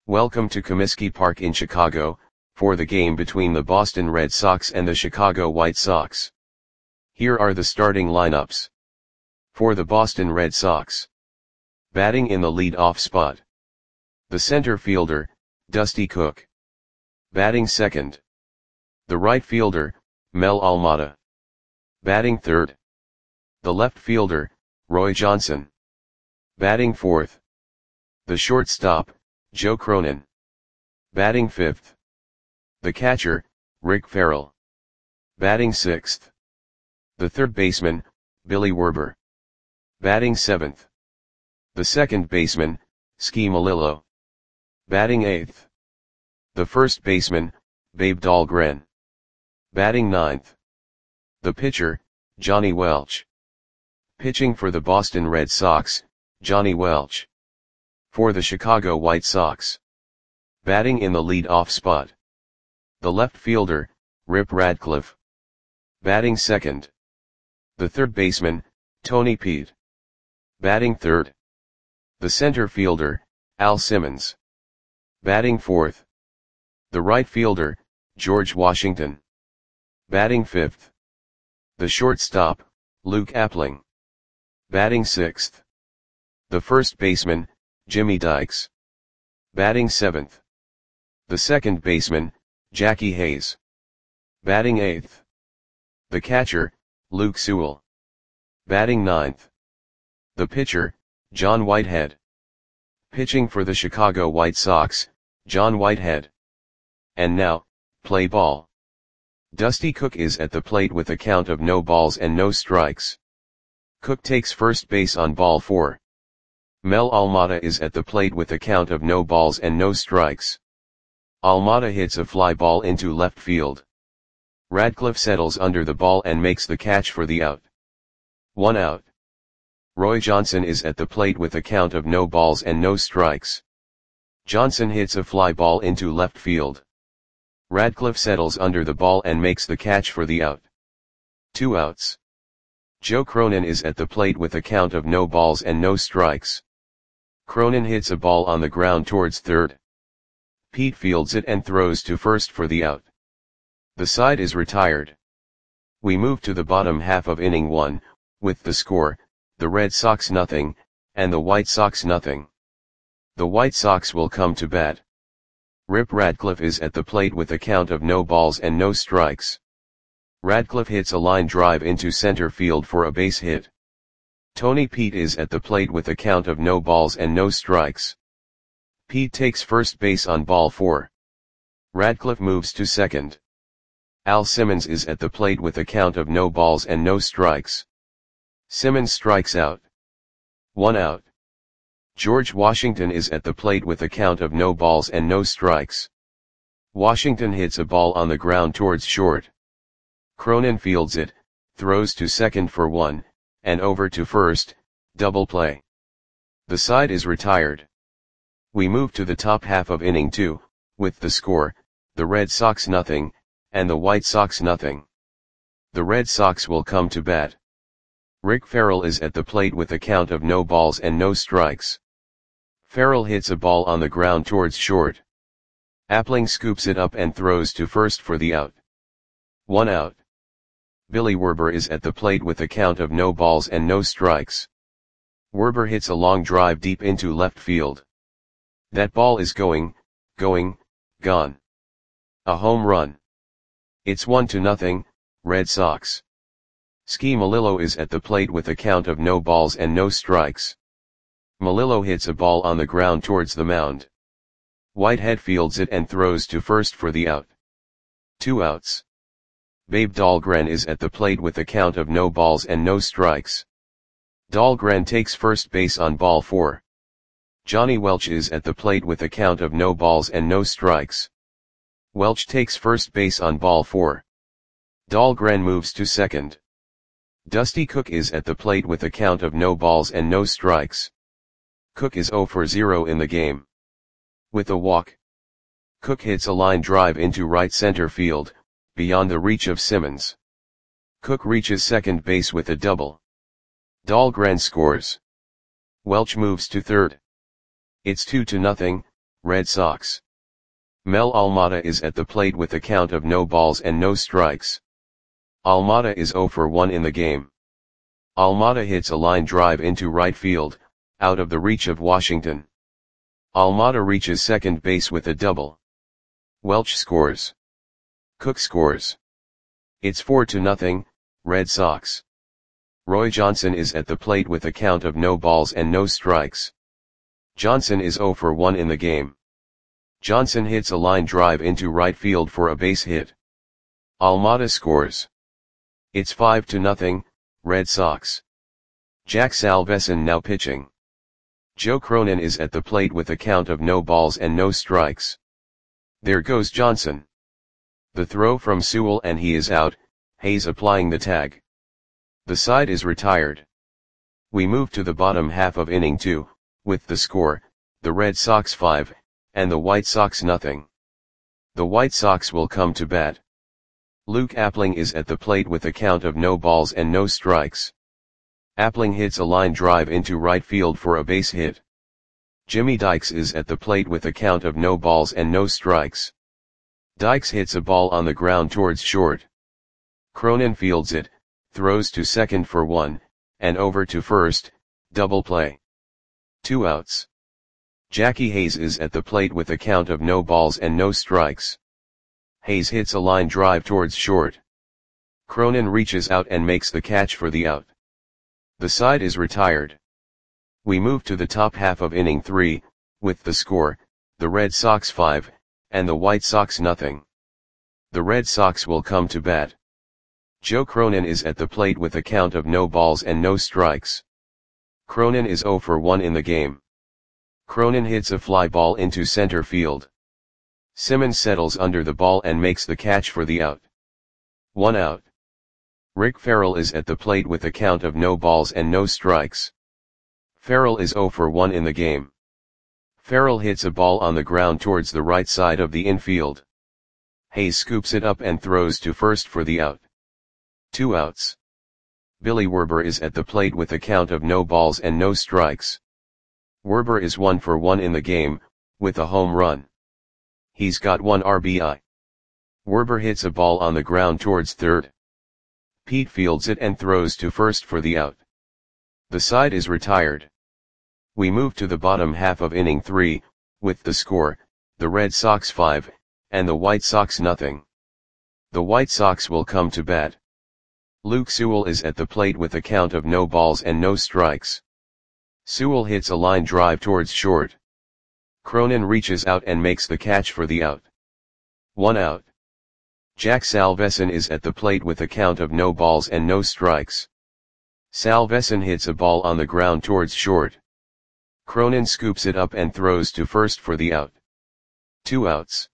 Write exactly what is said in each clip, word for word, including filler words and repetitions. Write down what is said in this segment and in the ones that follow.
Welcome to Comiskey Park in Chicago, for the game between the Boston Red Sox and the Chicago White Sox. Here are the starting lineups. For the Boston Red Sox. Batting in the lead-off spot. The center fielder, Dusty Cook. Batting second. The right fielder, Mel Almada. Batting third. The left fielder, Roy Johnson. Batting fourth. The shortstop, Joe Cronin. Batting fifth. The catcher, Rick Farrell. Batting sixth. The third baseman, Billy Werber. Batting seventh. The second baseman, Ski Malillo. Batting eighth. The first baseman, Babe Dahlgren. Batting ninth. The pitcher, Johnny Welch. Pitching for the Boston Red Sox, Johnny Welch. For the Chicago White Sox. Batting in the lead-off spot. The left fielder, Rip Radcliffe. Batting second. The third baseman, Tony Peete. Batting third. The center fielder, Al Simmons. Batting fourth. The right fielder, George Washington. Batting fifth. The shortstop, Luke Appling. Batting sixth. The first baseman, Jimmy Dykes. Batting seventh. The second baseman, Jackie Hayes. Batting eighth. The catcher, Luke Sewell. Batting ninth. The pitcher, John Whitehead. Pitching for the Chicago White Sox, John Whitehead. And now, play ball. Dusty Cook is at the plate with a count of no balls and no strikes. Cook takes first base on ball four. Mel Almada is at the plate with a count of no balls and no strikes. Almada hits a fly ball into left field. Radcliffe settles under the ball and makes the catch for the out. One out. Roy Johnson is at the plate with a count of no balls and no strikes. Johnson hits a fly ball into left field. Radcliffe settles under the ball and makes the catch for the out. Two outs. Joe Cronin is at the plate with a count of no balls and no strikes. Cronin hits a ball on the ground towards third. Peete fields it and throws to first for the out. The side is retired. We move to the bottom half of inning one, with the score, the Red Sox nothing, and the White Sox nothing. The White Sox will come to bat. Rip Radcliffe is at the plate with a count of no balls and no strikes. Radcliffe hits a line drive into center field for a base hit. Tony Peete is at the plate with a count of no balls and no strikes. Peete takes first base on ball four. Radcliffe moves to second. Al Simmons is at the plate with a count of no balls and no strikes. Simmons strikes out. One out. George Washington is at the plate with a count of no balls and no strikes. Washington hits a ball on the ground towards short. Cronin fields it, throws to second for one, and over to first, double play. The side is retired. We move to the top half of inning two, with the score, the Red Sox nothing, and the White Sox nothing. The Red Sox will come to bat. Rick Farrell is at the plate with a count of no balls and no strikes. Farrell hits a ball on the ground towards short. Appling scoops it up and throws to first for the out. One out. Billy Werber is at the plate with a count of no balls and no strikes. Werber hits a long drive deep into left field. That ball is going, going, gone. A home run. It's one to nothing, Red Sox. Ski Malillo is at the plate with a count of no balls and no strikes. Malillo hits a ball on the ground towards the mound. Whitehead fields it and throws to first for the out. Two outs. Babe Dahlgren is at the plate with a count of no balls and no strikes. Dahlgren takes first base on ball four. Johnny Welch is at the plate with a count of no balls and no strikes. Welch takes first base on ball four. Dahlgren moves to second. Dusty Cook is at the plate with a count of no balls and no strikes. Cook is zero for zero in the game. With a walk. Cook hits a line drive into right center field, beyond the reach of Simmons. Cook reaches second base with a double. Dahlgren scores. Welch moves to third. It's two to nothing, Red Sox. Mel Almada is at the plate with a count of no balls and no strikes. Almada is zero for one in the game. Almada hits a line drive into right field, out of the reach of Washington. Almada reaches second base with a double. Welch scores. Cook scores. It's four to nothing, Red Sox. Roy Johnson is at the plate with a count of no balls and no strikes. Johnson is zero for one in the game. Johnson hits a line drive into right field for a base hit. Almada scores. It's five to nothing, Red Sox. Jack Salveson now pitching. Joe Cronin is at the plate with a count of no balls and no strikes. There goes Johnson. The throw from Sewell and he is out, Hayes applying the tag. The side is retired. We move to the bottom half of inning two, with the score, the Red Sox five, and the White Sox nothing. The White Sox will come to bat. Luke Appling is at the plate with a count of no balls and no strikes. Appling hits a line drive into right field for a base hit. Jimmy Dykes is at the plate with a count of no balls and no strikes. Dykes hits a ball on the ground towards short. Cronin fields it, throws to second for one, and over to first, double play. Two outs. Jackie Hayes is at the plate with a count of no balls and no strikes. Hayes hits a line drive towards short. Cronin reaches out and makes the catch for the out. The side is retired. We move to the top half of inning three, with the score, the Red Sox five, and the White Sox nothing. The Red Sox will come to bat. Joe Cronin is at the plate with a count of no balls and no strikes. Cronin is zero for one in the game. Cronin hits a fly ball into center field. Simmons settles under the ball and makes the catch for the out. One out. Rick Farrell is at the plate with a count of no balls and no strikes. Farrell is zero for one in the game. Farrell hits a ball on the ground towards the right side of the infield. Hayes scoops it up and throws to first for the out. Two outs. Billy Werber is at the plate with a count of no balls and no strikes. Werber is one for one in the game, with a home run. He's got one R B I. Werber hits a ball on the ground towards third. Pete fields it and throws to first for the out. The side is retired. We move to the bottom half of inning three, with the score, the Red Sox five, and the White Sox nothing. The White Sox will come to bat. Luke Sewell is at the plate with a count of no balls and no strikes. Sewell hits a line drive towards short. Cronin reaches out and makes the catch for the out. One out. Jack Salveson is at the plate with a count of no balls and no strikes. Salveson hits a ball on the ground towards short. Cronin scoops it up and throws to first for the out. Two outs.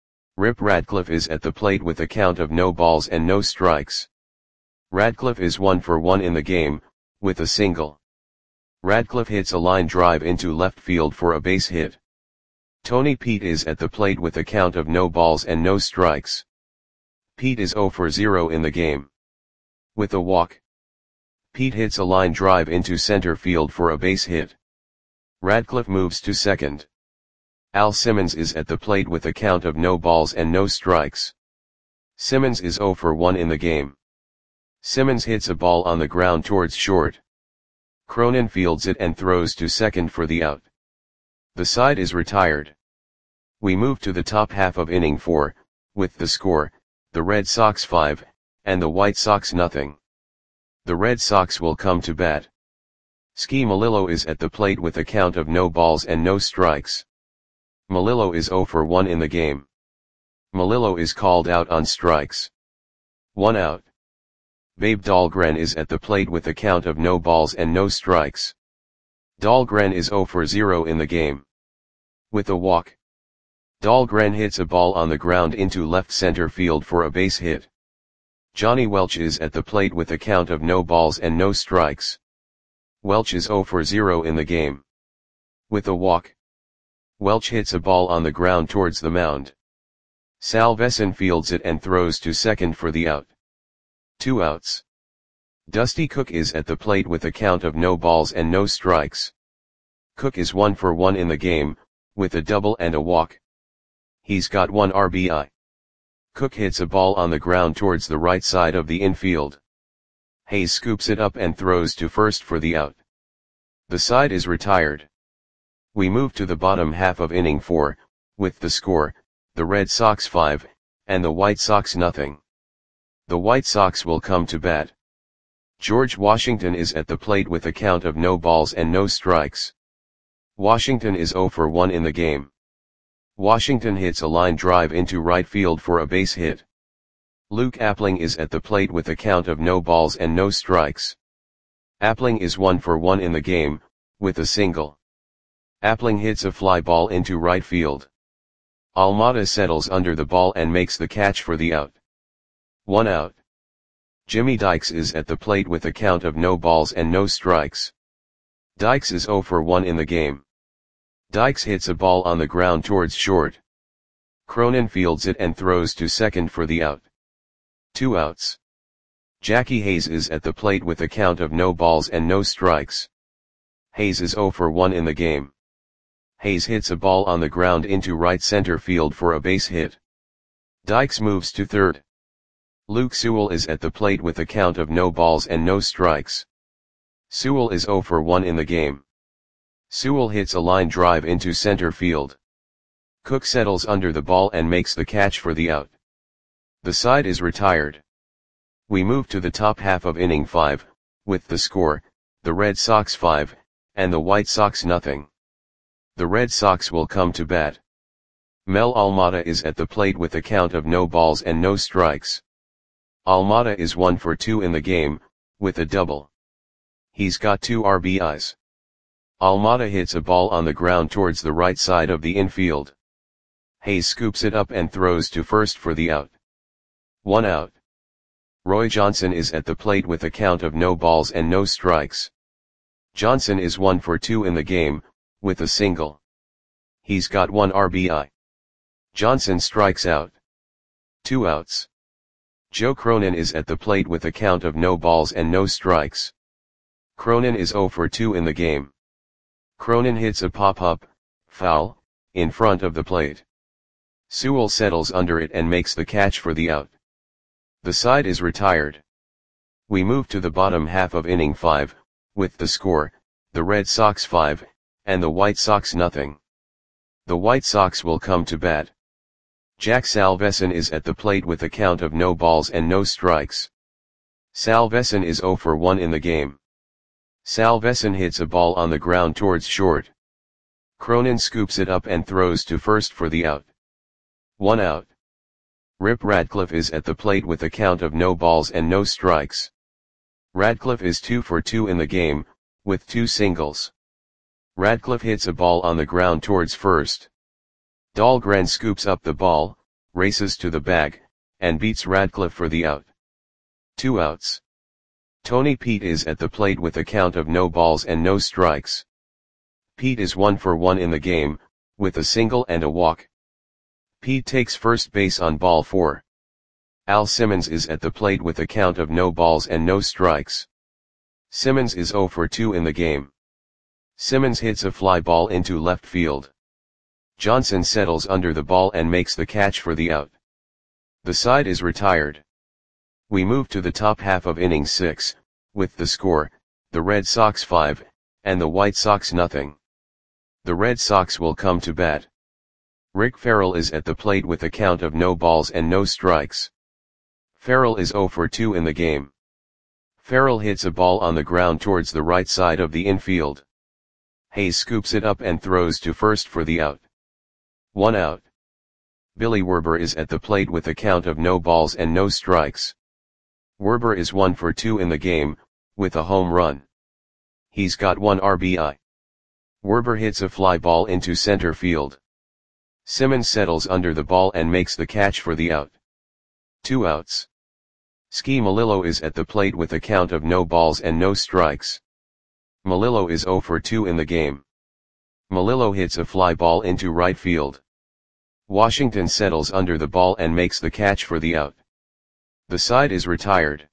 Rip Radcliffe is at the plate with a count of no balls and no strikes. Radcliffe is one for one in the game, with a single. Radcliffe hits a line drive into left field for a base hit. Tony Pete is at the plate with a count of no balls and no strikes. Pete is zero for zero in the game. With a walk. Pete hits a line drive into center field for a base hit. Radcliffe moves to second. Al Simmons is at the plate with a count of no balls and no strikes. Simmons is zero for one in the game. Simmons hits a ball on the ground towards short. Cronin fields it and throws to second for the out. The side is retired. We move to the top half of inning four, with the score, the Red Sox five, and the White Sox nothing. The Red Sox will come to bat. Ski Melillo is at the plate with a count of no balls and no strikes. Melillo is zero for one in the game. Melillo is called out on strikes. One out. Babe Dahlgren is at the plate with a count of no balls and no strikes. Dahlgren is zero for zero in the game. With a walk. Dahlgren hits a ball on the ground into left center field for a base hit. Johnny Welch is at the plate with a count of no balls and no strikes. Welch is zero for zero in the game. With a walk. Welch hits a ball on the ground towards the mound. Salveson fields it and throws to second for the out. Two outs. Dusty Cook is at the plate with a count of no balls and no strikes. Cook is one for one in the game, with a double and a walk. He's got one R B I. Cook hits a ball on the ground towards the right side of the infield. Hayes scoops it up and throws to first for the out. The side is retired. We move to the bottom half of inning four, with the score, the Red Sox five, and the White Sox nothing. The White Sox will come to bat. George Washington is at the plate with a count of no balls and no strikes. Washington is oh for one in the game. Washington hits a line drive into right field for a base hit. Luke Appling is at the plate with a count of no balls and no strikes. Appling is one for one in the game, with a single. Appling hits a fly ball into right field. Almada settles under the ball and makes the catch for the out. One out. Jimmy Dykes is at the plate with a count of no balls and no strikes. Dykes is oh for one in the game. Dykes hits a ball on the ground towards short. Cronin fields it and throws to second for the out. Two outs. Jackie Hayes is at the plate with a count of no balls and no strikes. Hayes is oh for one in the game. Hayes hits a ball on the ground into right center field for a base hit. Dykes moves to third. Luke Sewell is at the plate with a count of no balls and no strikes. Sewell is oh for one in the game. Sewell hits a line drive into center field. Cook settles under the ball and makes the catch for the out. The side is retired. We move to the top half of inning five, with the score, the Red Sox five, and the White Sox nothing. The Red Sox will come to bat. Mel Almada is at the plate with a count of no balls and no strikes. Almada is one for two in the game, with a double. He's got two R B Is. Almada hits a ball on the ground towards the right side of the infield. Hayes scoops it up and throws to first for the out. One out. Roy Johnson is at the plate with a count of no balls and no strikes. Johnson is one for two in the game, with a single. He's got one R B I. Johnson strikes out. Two outs. Joe Cronin is at the plate with a count of no balls and no strikes. Cronin is oh for two in the game. Cronin hits a pop-up, foul, in front of the plate. Sewell settles under it and makes the catch for the out. The side is retired. We move to the bottom half of inning five, with the score, the Red Sox five, and the White Sox nothing. The White Sox will come to bat. Jack Salveson is at the plate with a count of no balls and no strikes. Salveson is oh for one in the game. Salveson hits a ball on the ground towards short. Cronin scoops it up and throws to first for the out. One out. Rip Radcliffe is at the plate with a count of no balls and no strikes. Radcliffe is two for two in the game, with two singles. Radcliffe hits a ball on the ground towards first. Dahlgren scoops up the ball, races to the bag, and beats Radcliffe for the out. Two outs. Tony Pete is at the plate with a count of no balls and no strikes. Pete is one for one in the game, with a single and a walk. Pete takes first base on ball four. Al Simmons is at the plate with a count of no balls and no strikes. Simmons is oh for two in the game. Simmons hits a fly ball into left field. Johnson settles under the ball and makes the catch for the out. The side is retired. We move to the top half of inning six, with the score, the Red Sox five, and the White Sox nothing. The Red Sox will come to bat. Rick Farrell is at the plate with a count of no balls and no strikes. Farrell is oh for two in the game. Farrell hits a ball on the ground towards the right side of the infield. Hayes scoops it up and throws to first for the out. One out. Billy Werber is at the plate with a count of no balls and no strikes. Werber is one for two in the game, with a home run. He's got one R B I. Werber hits a fly ball into center field. Simmons settles under the ball and makes the catch for the out. Two outs. Ski Melillo is at the plate with a count of no balls and no strikes. Melillo is oh for two in the game. Melillo hits a fly ball into right field. Washington settles under the ball and makes the catch for the out. The side is retired.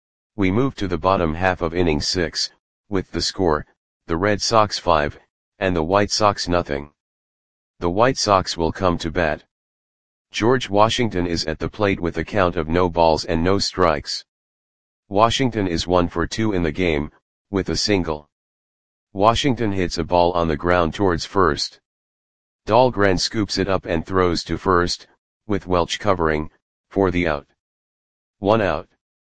We move to the bottom half of inning six, with the score, the Red Sox five, and the White Sox nothing. The White Sox will come to bat. George Washington is at the plate with a count of no balls and no strikes. Washington is one for two in the game, with a single. Washington hits a ball on the ground towards first. Dahlgren scoops it up and throws to first, with Welch covering, for the out. One out.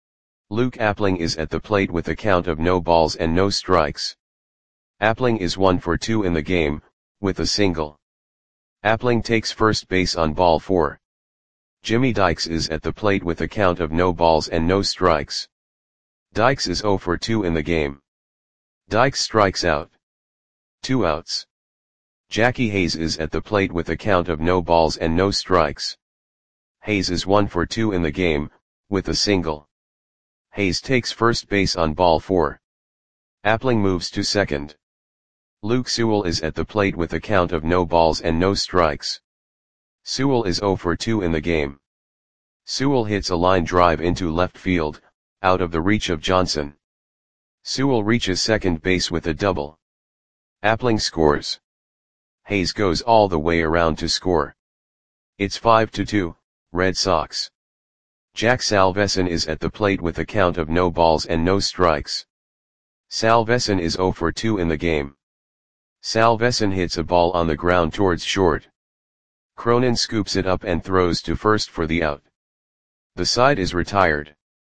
Luke Appling is at the plate with a count of no balls and no strikes. Appling is one for two in the game, with a single. Appling takes first base on ball four. Jimmy Dykes is at the plate with a count of no balls and no strikes. Dykes is zero for two in the game. Dykes strikes out. Two outs. Jackie Hayes is at the plate with a count of no balls and no strikes. Hayes is one for two in the game, with a single. Hayes takes first base on ball four. Appling moves to second. Luke Sewell is at the plate with a count of no balls and no strikes. Sewell is zero for two in the game. Sewell hits a line drive into left field, out of the reach of Johnson. Sewell reaches second base with a double. Appling scores. Hayes goes all the way around to score. It's five to two, Red Sox. Jack Salveson is at the plate with a count of no balls and no strikes. Salveson is zero for two in the game. Salveson hits a ball on the ground towards short. Cronin scoops it up and throws to first for the out. The side is retired.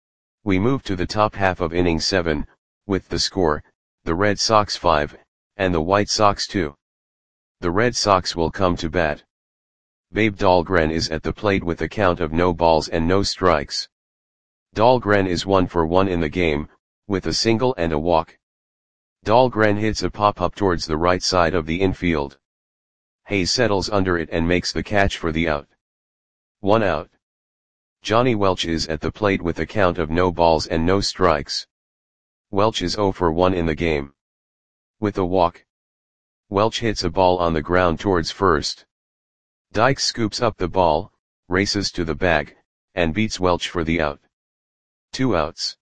We move to the top half of inning seven, with the score, the Red Sox five, and the White Sox two. The Red Sox will come to bat. Babe Dahlgren is at the plate with a count of no balls and no strikes. Dahlgren is one for one in the game, with a single and a walk. Dahlgren hits a pop-up towards the right side of the infield. Hayes settles under it and makes the catch for the out. One out. Johnny Welch is at the plate with a count of no balls and no strikes. Welch is zero for one in the game. With a walk. Welch hits a ball on the ground towards first. Dykes scoops up the ball, races to the bag, and beats Welch for the out. Two outs.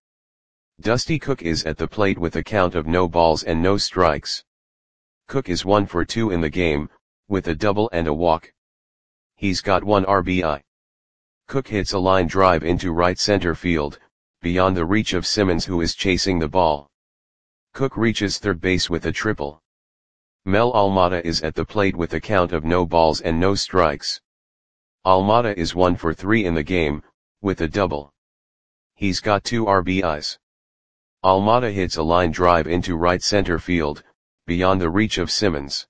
Dusty Cook is at the plate with a count of no balls and no strikes. Cook is one for two in the game, with a double and a walk. He's got one R B I. Cook hits a line drive into right center field, beyond the reach of Simmons, who is chasing the ball. Cook reaches third base with a triple. Mel Almada is at the plate with a count of no balls and no strikes. Almada is one for three in the game, with a double. He's got two R B Is. Almada hits a line drive into right center field, beyond the reach of Simmons.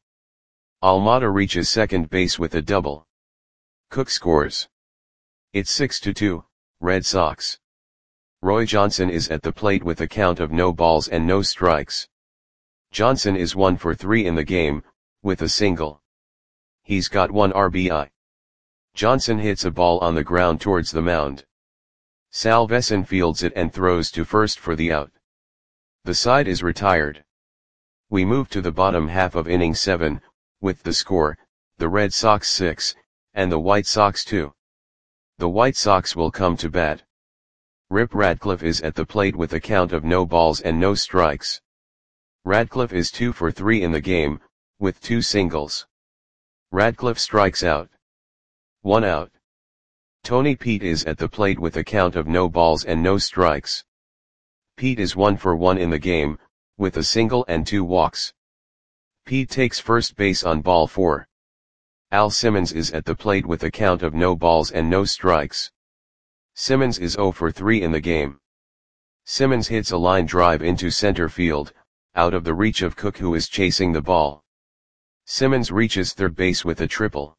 Almada reaches second base with a double. Cook scores. It's six to two, Red Sox. Roy Johnson is at the plate with a count of no balls and no strikes. Johnson is one for three in the game, with a single. He's got one R B I. Johnson hits a ball on the ground towards the mound. Salveson fields it and throws to first for the out. The side is retired. We move to the bottom half of inning seven, with the score, the Red Sox six, and the White Sox two. The White Sox will come to bat. Rip Radcliffe is at the plate with a count of no balls and no strikes. Radcliffe is two for three in the game, with two singles. Radcliffe strikes out. One out. Tony Pete is at the plate with a count of no balls and no strikes. Pete is one for one in the game, with a single and two walks. Pete takes first base on ball four. Al Simmons is at the plate with a count of no balls and no strikes. Simmons is zero for three in the game. Simmons hits a line drive into center field, out of the reach of Cook, who is chasing the ball. Simmons reaches third base with a triple.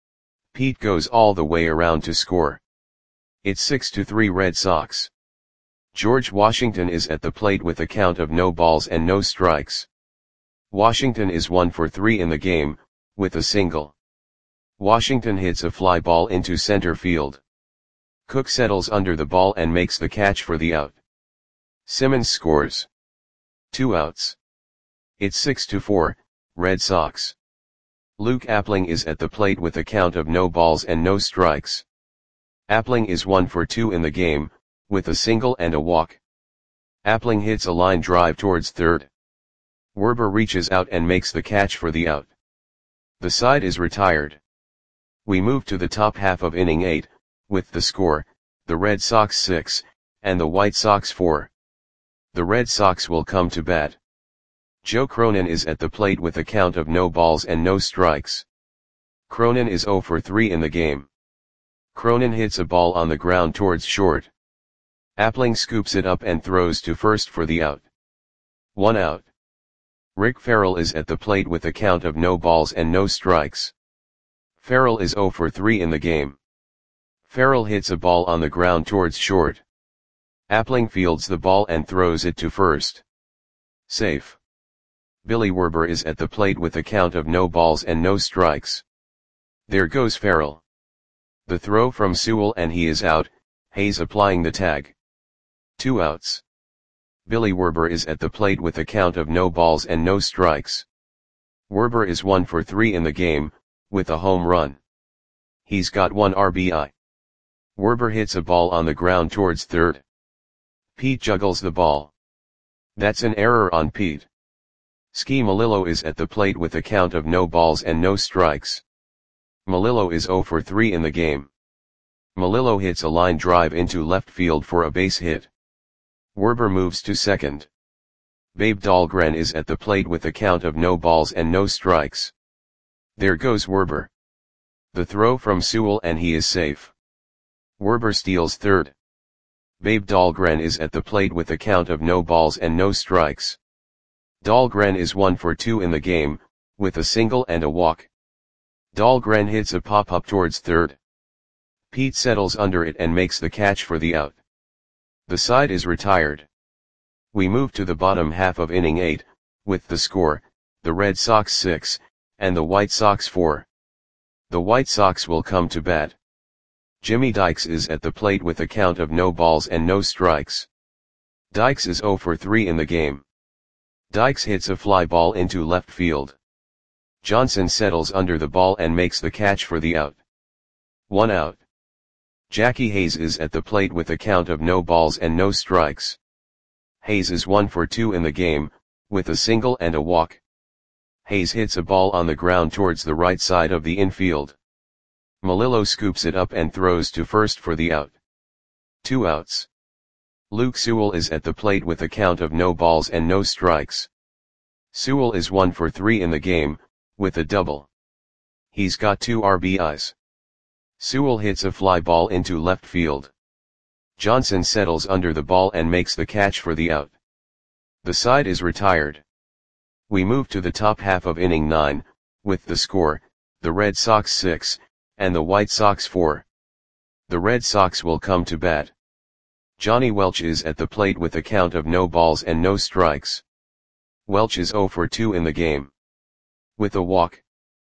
Pete goes all the way around to score. It's six to three Red Sox. George Washington is at the plate with a count of no balls and no strikes. Washington is one for three in the game, with a single. Washington hits a fly ball into center field. Cook settles under the ball and makes the catch for the out. Simmons scores. Two outs. It's six to four, Red Sox. Luke Appling is at the plate with a count of no balls and no strikes. Appling is one for two in the game, with a single and a walk. Appling hits a line drive towards third. Werber reaches out and makes the catch for the out. The side is retired. We move to the top half of inning eight, with the score, the Red Sox six, and the White Sox four. The Red Sox will come to bat. Joe Cronin is at the plate with a count of no balls and no strikes. Cronin is oh for three in the game. Cronin hits a ball on the ground towards short. Appling scoops it up and throws to first for the out. One out. Rick Farrell is at the plate with a count of no balls and no strikes. Farrell is oh for three in the game. Farrell hits a ball on the ground towards short. Appling fields the ball and throws it to first. Safe. Billy Werber is at the plate with a count of no balls and no strikes. There goes Farrell. The throw from Sewell and he is out, Hayes applying the tag. Two outs. Billy Werber is at the plate with a count of no balls and no strikes. Werber is one for three in the game, with a home run. He's got one R B I. Werber hits a ball on the ground towards third. Pete juggles the ball. That's an error on Pete. Ski Melillo is at the plate with a count of no balls and no strikes. Melillo is oh for three in the game. Melillo hits a line drive into left field for a base hit. Werber moves to second. Babe Dahlgren is at the plate with a count of no balls and no strikes. There goes Werber. The throw from Sewell and he is safe. Werber steals third. Babe Dahlgren is at the plate with a count of no balls and no strikes. Dahlgren is one for two in the game, with a single and a walk. Dahlgren hits a pop-up towards third. Pete settles under it and makes the catch for the out. The side is retired. We move to the bottom half of inning eight, with the score, the Red Sox six, and the White Sox four. The White Sox will come to bat. Jimmy Dykes is at the plate with a count of no balls and no strikes. Dykes is oh for three in the game. Dykes hits a fly ball into left field. Johnson settles under the ball and makes the catch for the out. One out. Jackie Hayes is at the plate with a count of no balls and no strikes. Hayes is one for two in the game, with a single and a walk. Hayes hits a ball on the ground towards the right side of the infield. Melillo scoops it up and throws to first for the out. Two outs. Luke Sewell is at the plate with a count of no balls and no strikes. Sewell is one for three in the game, with a double. He's got two R B Is. Sewell hits a fly ball into left field. Johnson settles under the ball and makes the catch for the out. The side is retired. We move to the top half of inning nine, with the score, the Red Sox six, and the White Sox four. The Red Sox will come to bat. Johnny Welch is at the plate with a count of no balls and no strikes. Welch is oh for two in the game. With a walk.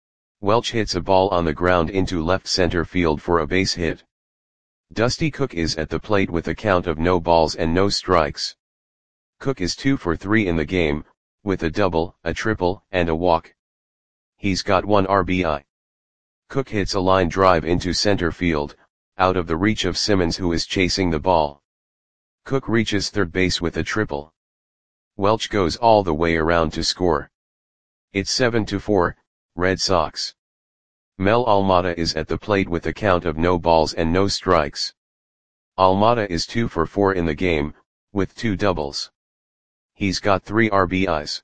Welch hits a ball on the ground into left center field for a base hit. Dusty Cook is at the plate with a count of no balls and no strikes. Cook is two for three in the game, with a double, a triple, and a walk. He's got one R B I. Cook hits a line drive into center field, out of the reach of Simmons who is chasing the ball. Cook reaches third base with a triple. Welch goes all the way around to score. It's seven to four, Red Sox. Mel Almada is at the plate with a count of no balls and no strikes. Almada is two for four in the game, with two doubles. He's got three R B Is.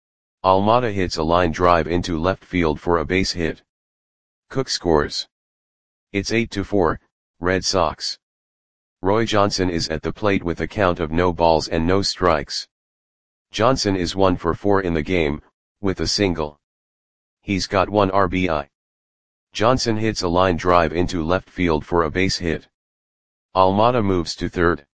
Almada hits a line drive into left field for a base hit. Cook scores. It's eight to four, Red Sox. Roy Johnson is at the plate with a count of no balls and no strikes. Johnson is one for four in the game, with a single. He's got one R B I. Johnson hits a line drive into left field for a base hit. Almada moves to third.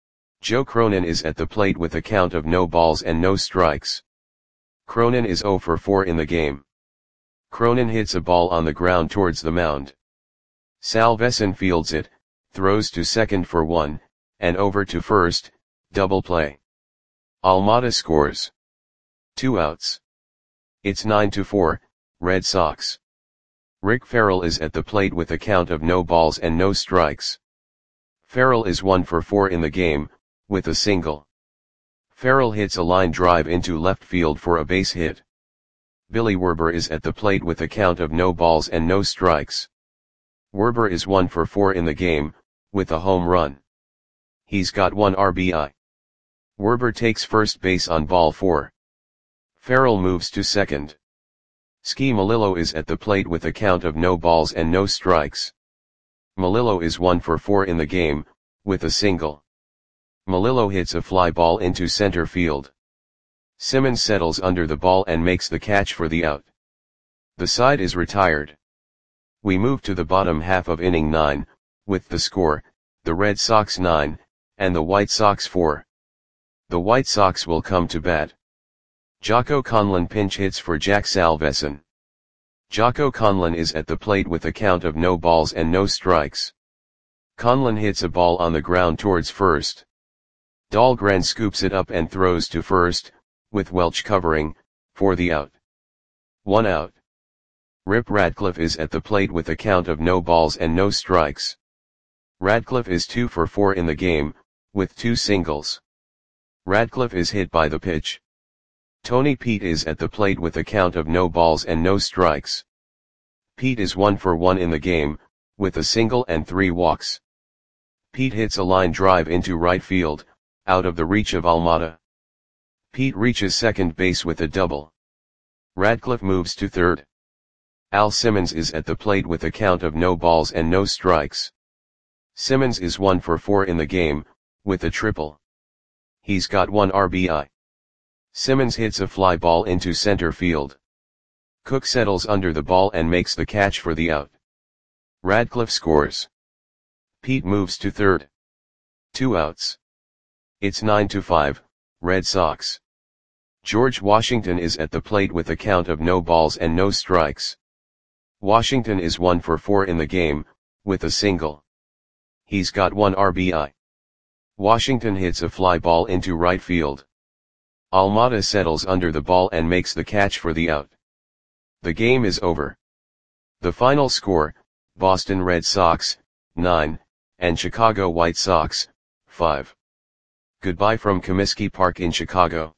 Joe Cronin is at the plate with a count of no balls and no strikes. Cronin is oh for four in the game. Cronin hits a ball on the ground towards the mound. Sal Vesson fields it, throws to second for one, and over to first, double play. Almada scores. Two outs. It's nine to four, Red Sox. Rick Farrell is at the plate with a count of no balls and no strikes. Farrell is one for four in the game, with a single. Farrell hits a line drive into left field for a base hit. Billy Werber is at the plate with a count of no balls and no strikes. Werber is one for four in the game, with a home run. He's got one R B I. Werber takes first base on ball four. Farrell moves to second. Ski Melillo is at the plate with a count of no balls and no strikes. Melillo is one for four in the game, with a single. Melillo hits a fly ball into center field. Simmons settles under the ball and makes the catch for the out. The side is retired. We move to the bottom half of inning nine, with the score, the Red Sox nine, and the White Sox four. The White Sox will come to bat. Jocko Conlon pinch hits for Jack Salveson. Jocko Conlon is at the plate with a count of no balls and no strikes. Conlon hits a ball on the ground towards first. Dahlgren scoops it up and throws to first, with Welch covering, for the out. One out. Rip Radcliffe is at the plate with a count of no balls and no strikes. Radcliffe is two for four in the game, with two singles. Radcliffe is hit by the pitch. Tony Pete is at the plate with a count of no balls and no strikes. Pete is one for one in the game, with a single and three walks. Pete hits a line drive into right field, out of the reach of Almada. Pete reaches second base with a double. Radcliffe moves to third. Al Simmons is at the plate with a count of no balls and no strikes. Simmons is one for four in the game, with a triple. He's got one R B I. Simmons hits a fly ball into center field. Cook settles under the ball and makes the catch for the out. Radcliffe scores. Pete moves to third. Two outs. It's nine to five, Red Sox. George Washington is at the plate with a count of no balls and no strikes. Washington is one for four in the game, with a single. He's got one R B I. Washington hits a fly ball into right field. Almada settles under the ball and makes the catch for the out. The game is over. The final score, Boston Red Sox, nine, and Chicago White Sox, five. Goodbye from Comiskey Park in Chicago.